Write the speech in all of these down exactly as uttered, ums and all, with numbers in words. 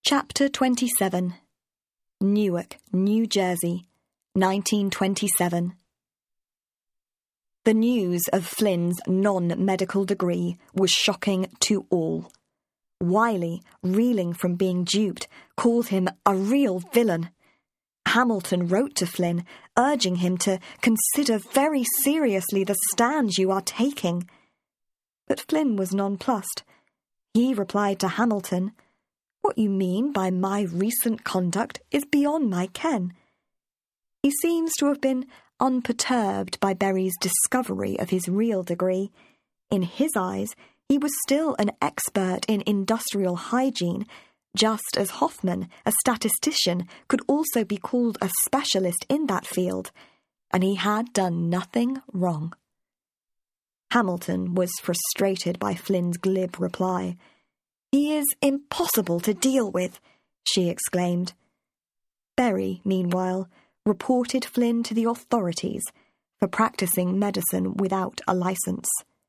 Chapter twenty-seven. Newark, New Jersey, nineteen twenty-seven. The news of Flynn's non-medical degree was shocking to all. Wiley, reeling from being duped, called him a real villain. Hamilton wrote to Flynn, urging him to consider very seriously the stand you are taking. But Flynn was nonplussed. He replied to Hamilton, "What you mean by my recent conduct is beyond my ken." He seems to have been unperturbed by Berry's discovery of his real degree. In his eyes, he was still an expert in industrial hygiene, just as Hoffman, a statistician, could also be called a specialist in that field, and he had done nothing wrong. Hamilton was frustrated by Flynn's glib reply. "He is impossible to deal with," she exclaimed. Berry, meanwhile, reported Flynn to the authorities for practicing medicine without a license.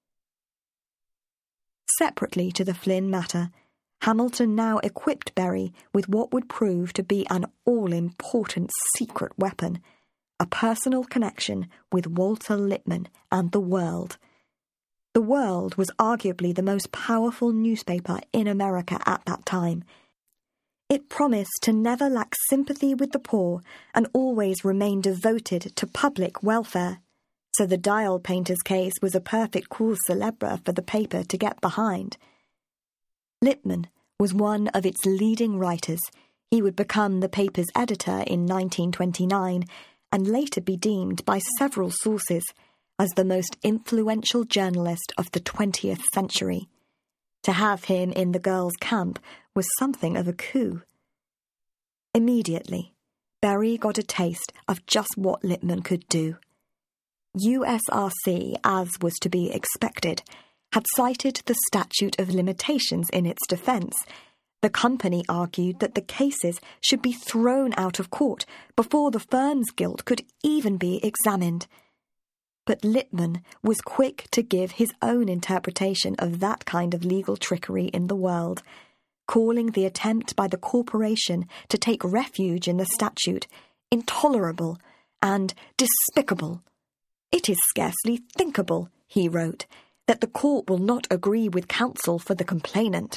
Separately to the Flynn matter, Hamilton now equipped Berry with what would prove to be an all-important secret weapon, a personal connection with Walter Lippmann and the World. The World was arguably the most powerful newspaper in America at that time. It promised to never lack sympathy with the poor and always remain devoted to public welfare, so the dial painter's case was a perfect cause célèbre for the paper to get behind. Lippmann was one of its leading writers. He would become the paper's editor in nineteen twenty-nine and later be deemed by several sources as the most influential journalist of the twentieth century. To have him in the girls' camp was something of a coup. Immediately, Berry got a taste of just what Lippmann could do. U S R C, as was to be expected, had cited the statute of limitations in its defence. The company argued that the cases should be thrown out of court before the firm's guilt could even be examined. But Lippmann was quick to give his own interpretation of that kind of legal trickery in the World, calling the attempt by the corporation to take refuge in the statute intolerable and despicable. "It is scarcely thinkable," he wrote, "that the court will not agree with counsel for the complainant."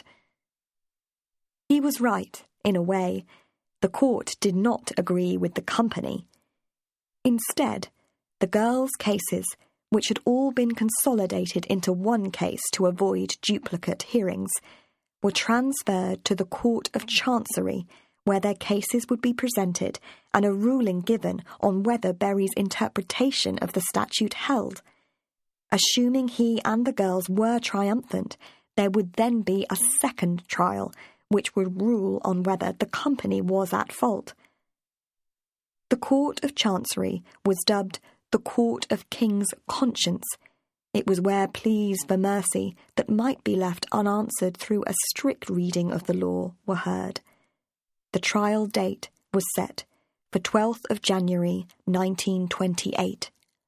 He was right, in a way. The court did not agree with the company. Instead, the girls' cases, which had all been consolidated into one case to avoid duplicate hearings, were transferred to the Court of Chancery, where their cases would be presented and a ruling given on whether Berry's interpretation of the statute held. Assuming he and the girls were triumphant, there would then be a second trial, which would rule on whether the company was at fault. The Court of Chancery was dubbed the Court of King's Conscience. It was where pleas for mercy that might be left unanswered through a strict reading of the law were heard. The trial date was set for twelfth of January, nineteen twenty-eight.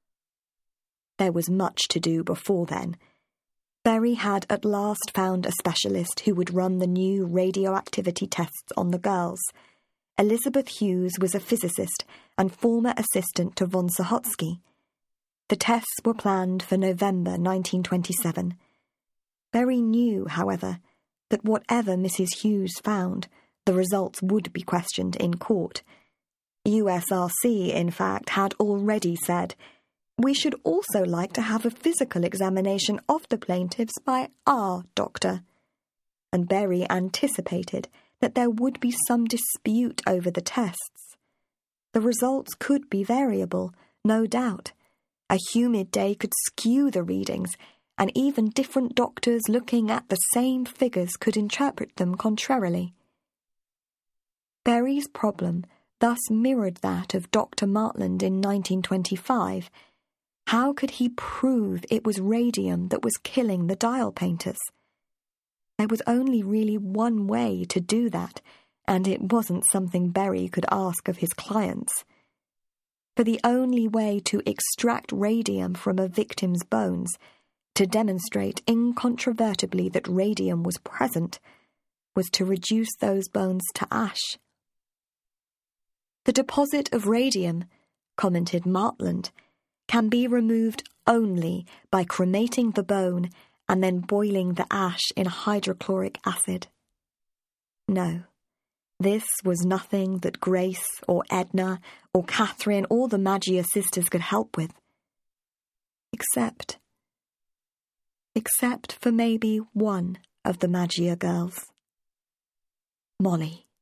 There was much to do before then. Berry had at last found a specialist who would run the new radioactivity tests on the girls. Elizabeth Hughes was a physicist and former assistant to von Sahotsky. The tests were planned for November nineteen twenty-seven. Berry knew, however, that whatever Missus Hughes found, the results would be questioned in court. U S R C, in fact, had already said, "We should also like to have a physical examination of the plaintiffs by our doctor." And Berry anticipated that there would be some dispute over the tests. The results could be variable, no doubt. A humid day could skew the readings, and even different doctors looking at the same figures could interpret them contrarily. Berry's problem thus mirrored that of Doctor Martland in nineteen twenty-five. How could he prove it was radium that was killing the dial painters? There was only really one way to do that, and it wasn't something Berry could ask of his clients. For the only way to extract radium from a victim's bones, to demonstrate incontrovertibly that radium was present, was to reduce those bones to ash. The deposit of radium, commented Martland, can be removed only by cremating the bone and then boiling the ash in hydrochloric acid. No, this was nothing that Grace or Edna or Catherine or the Maggia sisters could help with. Except, except for maybe one of the Maggia girls. Molly.